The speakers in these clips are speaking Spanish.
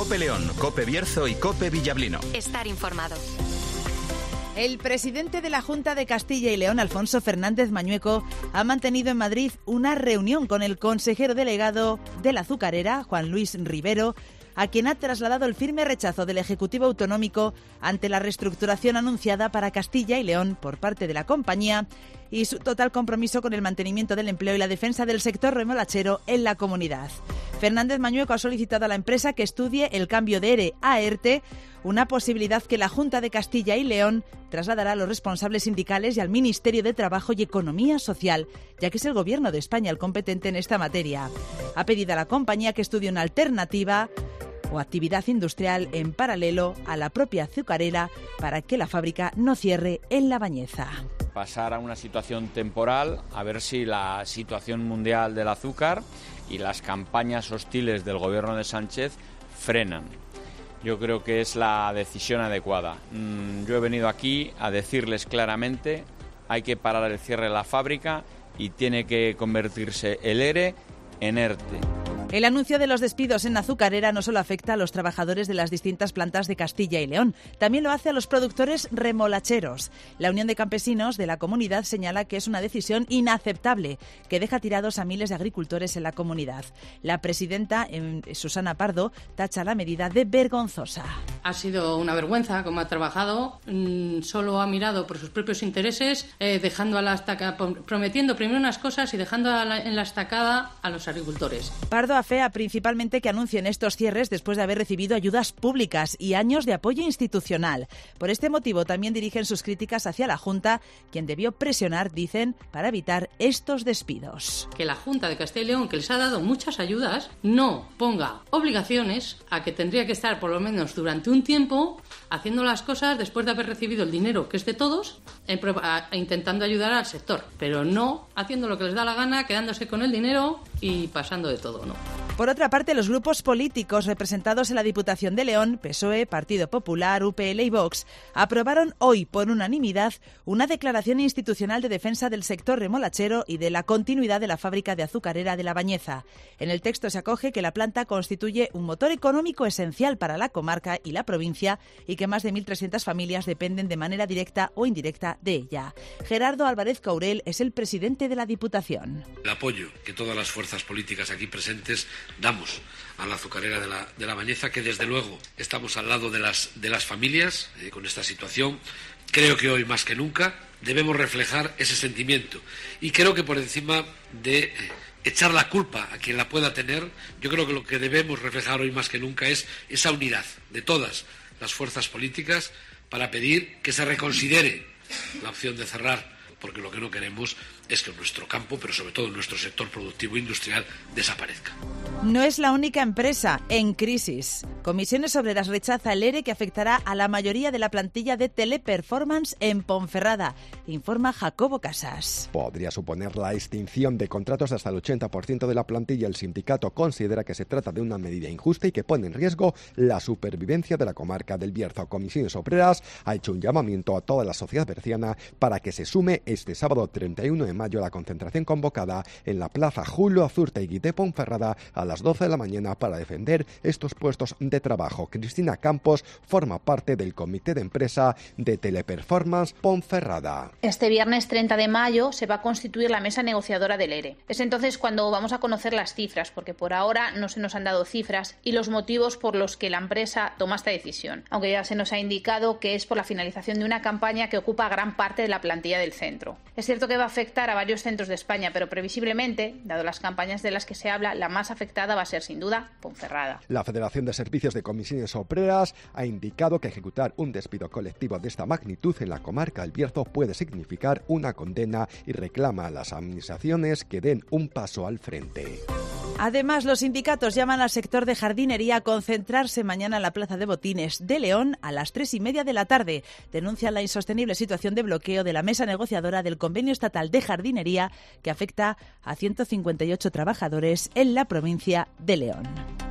COPE León, COPE Bierzo y COPE Villablino. Estar informado. El presidente de la Junta de Castilla y León, Alfonso Fernández Mañueco, ha mantenido en Madrid una reunión con el consejero delegado de la azucarera, Juan Luis Rivero, a quien ha trasladado el firme rechazo del Ejecutivo Autonómico ante la reestructuración anunciada para Castilla y León por parte de la compañía y su total compromiso con el mantenimiento del empleo y la defensa del sector remolachero en la comunidad. Fernández Mañueco ha solicitado a la empresa que estudie el cambio de ERE a ERTE, una posibilidad que la Junta de Castilla y León trasladará a los responsables sindicales y al Ministerio de Trabajo y Economía Social, ya que es el Gobierno de España el competente en esta materia. Ha pedido a la compañía que estudie una alternativa o actividad industrial en paralelo a la propia azucarera para que la fábrica no cierre en La Bañeza. Pasar a una situación temporal, a ver si la situación mundial del azúcar y las campañas hostiles del gobierno de Sánchez frenan. Yo creo que es la decisión adecuada. Yo he venido aquí a decirles claramente, hay que parar el cierre de la fábrica y tiene que convertirse el ERE en ERTE. El anuncio de los despidos en azucarera no solo afecta a los trabajadores de las distintas plantas de Castilla y León, también lo hace a los productores remolacheros. La Unión de Campesinos de la comunidad señala que es una decisión inaceptable que deja tirados a miles de agricultores en la comunidad. La presidenta, Susana Pardo, tacha la medida de vergonzosa. Ha sido una vergüenza cómo ha trabajado, solo ha mirado por sus propios intereses, dejando a la estaca, prometiendo primero unas cosas y dejando en la estacada a los agricultores. Pardo afea principalmente que anuncien estos cierres después de haber recibido ayudas públicas y años de apoyo institucional. Por este motivo también dirigen sus críticas hacia la Junta, quien debió presionar, dicen, para evitar estos despidos. Que la Junta de Castilla y León, que les ha dado muchas ayudas, no ponga obligaciones a que tendría que estar por lo menos durante un tiempo haciendo las cosas después de haber recibido el dinero que es de todos, intentando ayudar al sector, pero no haciendo lo que les da la gana, quedándose con el dinero y pasando de todo, ¿no? Por otra parte, los grupos políticos representados en la Diputación de León, PSOE, Partido Popular, UPL y Vox, aprobaron hoy por unanimidad una declaración institucional de defensa del sector remolachero y de la continuidad de la fábrica de azucarera de La Bañeza. En el texto se acoge que la planta constituye un motor económico esencial para la comarca y la provincia y que más de 1.300 familias dependen de manera directa o indirecta de ella. Gerardo Álvarez Caurel es el presidente de la Diputación. El apoyo que todas las fuerzas políticas aquí presentes damos a la azucarera de la Bañeza, que desde luego estamos al lado de las familias con esta situación. Creo que hoy más que nunca debemos reflejar ese sentimiento y creo que por encima de echar la culpa a quien la pueda tener, yo creo que lo que debemos reflejar hoy más que nunca es esa unidad de todas las fuerzas políticas para pedir que se reconsidere la opción de cerrar, porque lo que no queremos es que nuestro campo, pero sobre todo nuestro sector productivo e industrial, desaparezca. No es la única empresa en crisis. Comisiones Obreras rechaza el ERE que afectará a la mayoría de la plantilla de Teleperformance en Ponferrada, informa Jacobo Casas. Podría suponer la extinción de contratos hasta el 80% de la plantilla. El sindicato considera que se trata de una medida injusta y que pone en riesgo la supervivencia de la comarca del Bierzo. Comisiones Obreras ha hecho un llamamiento a toda la sociedad berciana para que se sume este sábado 31 de mayo a la concentración convocada en la Plaza Julio Azurtegui de Ponferrada a las 12 de la mañana para defender estos puestos de trabajo. Cristina Campos forma parte del comité de empresa de Teleperformance Ponferrada. Este viernes 30 de mayo se va a constituir la mesa negociadora del ERE. Es entonces cuando vamos a conocer las cifras, porque por ahora no se nos han dado cifras y los motivos por los que la empresa toma esta decisión, aunque ya se nos ha indicado que es por la finalización de una campaña que ocupa gran parte de la plantilla del centro. Es cierto que va a afectar a varios centros de España, pero previsiblemente, dado las campañas de las que se habla, la más afectada va a ser sin duda Ponferrada. La Federación de Servicios de Comisiones Obreras ha indicado que ejecutar un despido colectivo de esta magnitud en la comarca del Bierzo puede significar una condena y reclama a las administraciones que den un paso al frente. Además, los sindicatos llaman al sector de jardinería a concentrarse mañana en la Plaza de Botines de León a las 3:30 de la tarde. Denuncian la insostenible situación de bloqueo de la mesa negociadora del Convenio Estatal de Jardinería que afecta a 158 trabajadores en la provincia de León.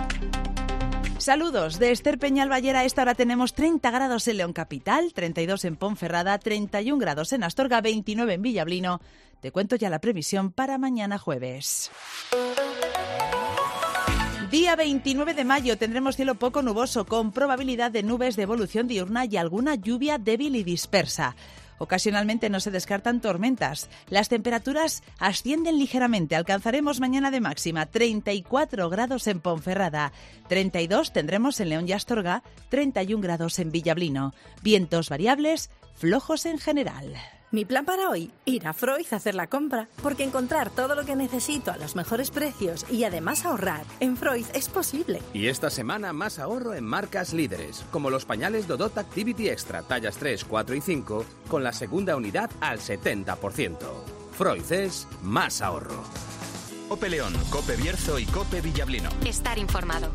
Saludos de Esther Peñalballera. A esta hora tenemos 30 grados en León Capital, 32 en Ponferrada, 31 grados en Astorga, 29 en Villablino. Te cuento ya la previsión para mañana jueves. Día 29 de mayo tendremos cielo poco nuboso con probabilidad de nubes de evolución diurna y alguna lluvia débil y dispersa. Ocasionalmente no se descartan tormentas. Las temperaturas ascienden ligeramente. Alcanzaremos mañana de máxima 34 grados en Ponferrada, 32 tendremos en León y Astorga, 31 grados en Villablino. Vientos variables, flojos en general. Mi plan para hoy, ir a Freud a hacer la compra, porque encontrar todo lo que necesito a los mejores precios y además ahorrar en Freud es posible. Y esta semana más ahorro en marcas líderes, como los pañales Dodot Activity Extra tallas 3, 4 y 5, con la segunda unidad al 70%. Freud es más ahorro. COPE León, COPE Bierzo y COPE Villablino. Estar informado.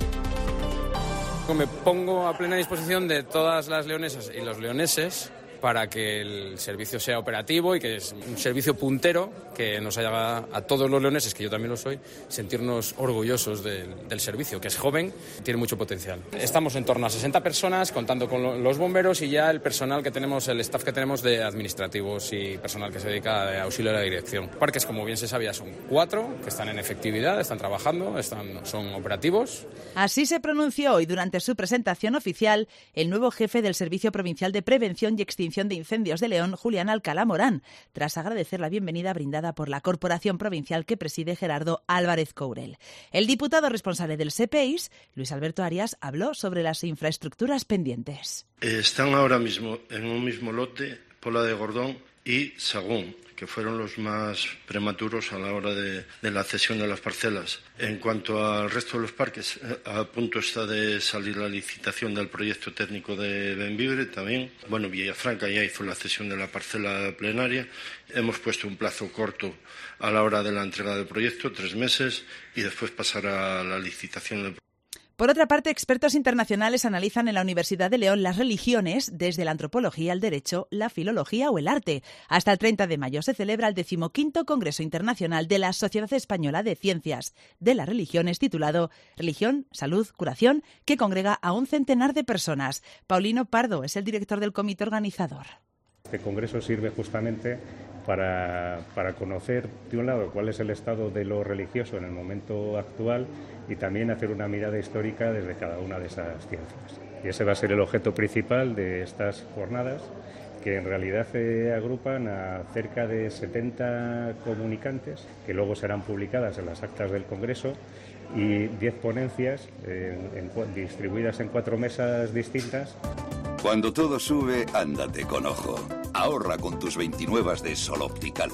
Me pongo a plena disposición de todas las leonesas y los leoneses para que el servicio sea operativo y que es un servicio puntero que nos haga a todos los leoneses, que yo también lo soy, sentirnos orgullosos del servicio, que es joven, tiene mucho potencial. Estamos en torno a 60 personas, contando con los bomberos y ya el personal que tenemos, el staff que tenemos de administrativos y personal que se dedica a auxilio a la dirección. Parques, como bien se sabía, son 4 que están en efectividad, están trabajando, son operativos. Así se pronunció hoy durante su presentación oficial el nuevo jefe del Servicio Provincial de Prevención y Extinción de Incendios de León, Julián Alcalá Morán, tras agradecer la bienvenida brindada por la Corporación Provincial que preside Gerardo Álvarez Courel. El diputado responsable del SEPEIS, Luis Alberto Arias, habló sobre las infraestructuras pendientes. Están ahora mismo en un mismo lote Pola de Gordón y Sagún, que fueron los más prematuros a la hora de la cesión de las parcelas. En cuanto al resto de los parques, a punto está de salir la licitación del proyecto técnico de Bembibre también. Villafranca ya hizo la cesión de la parcela plenaria. Hemos puesto un plazo corto a la hora de la entrega del proyecto, 3 meses, y después pasará a la licitación del proyecto. Por otra parte, expertos internacionales analizan en la Universidad de León las religiones desde la antropología, el derecho, la filología o el arte. Hasta el 30 de mayo se celebra el 15º Congreso Internacional de la Sociedad Española de Ciencias de las Religiones, titulado Religión, Salud, Curación, que congrega a un centenar de personas. Paulino Pardo es el director del comité organizador. Este congreso sirve justamente para conocer, de un lado, cuál es el estado de lo religioso en el momento actual y también hacer una mirada histórica desde cada una de esas ciencias. Y ese va a ser el objeto principal de estas jornadas, que en realidad agrupan a cerca de 70 comunicantes, que luego serán publicadas en las actas del Congreso, y 10 ponencias distribuidas en 4 mesas distintas. Cuando todo sube, ándate con ojo. Ahorra con tus 29 de Sol Optical.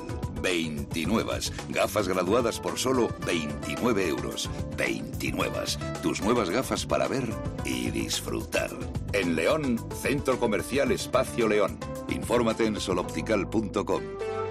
29. Gafas graduadas por solo 29 euros. 29. Tus nuevas gafas para ver y disfrutar. En León, Centro Comercial Espacio León. Infórmate en soloptical.com.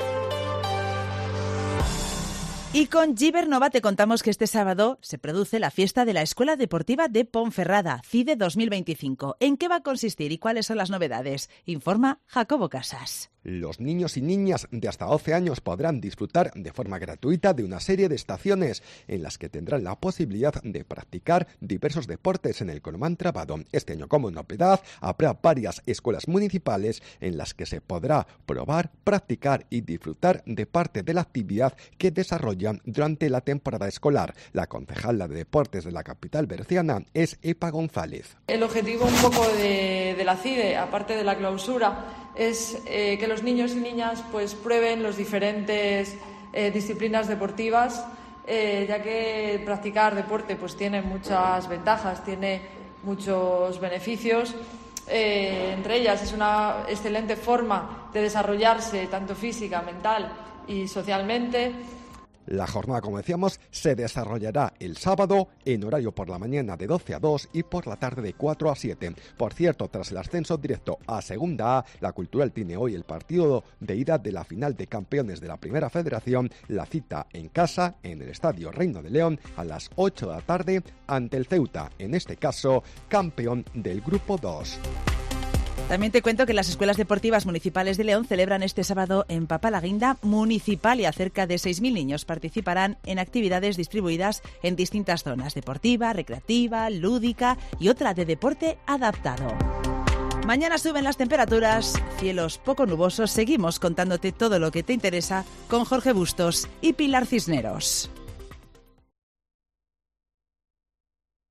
Y con Gibernova te contamos que este sábado se produce la fiesta de la Escuela Deportiva de Ponferrada, CIDE 2025. ¿En qué va a consistir y cuáles son las novedades? Informa Jacobo Casas. Los niños y niñas de hasta 12 años podrán disfrutar de forma gratuita de una serie de estaciones en las que tendrán la posibilidad de practicar diversos deportes en el Colomán Trabado. Este año, como novedad, habrá varias escuelas municipales en las que se podrá probar, practicar y disfrutar de parte de la actividad que desarrollan durante la temporada escolar. La concejala de deportes de la capital berciana es Epa González. El objetivo un poco de la CIDE, aparte de la clausura, es que los niños y niñas pues prueben las diferentes disciplinas deportivas, ya que practicar deporte pues tiene muchas ventajas, tiene muchos beneficios. Entre ellas es una excelente forma de desarrollarse tanto física, mental y socialmente. La jornada, como decíamos, se desarrollará el sábado en horario por la mañana de 12 a 2 y por la tarde de 4 a 7. Por cierto, tras el ascenso directo a Segunda A, la Cultural tiene hoy el partido de ida de la final de campeones de la Primera Federación, la cita en casa, en el Estadio Reino de León, a las 8 de la tarde ante el Ceuta, en este caso, campeón del Grupo 2. También te cuento que las escuelas deportivas municipales de León celebran este sábado en Papalaguinda Municipalia. Cerca de 6.000 niños participarán en actividades distribuidas en distintas zonas: deportiva, recreativa, lúdica y otra de deporte adaptado. Mañana suben las temperaturas, cielos poco nubosos. Seguimos contándote todo lo que te interesa con Jorge Bustos y Pilar Cisneros.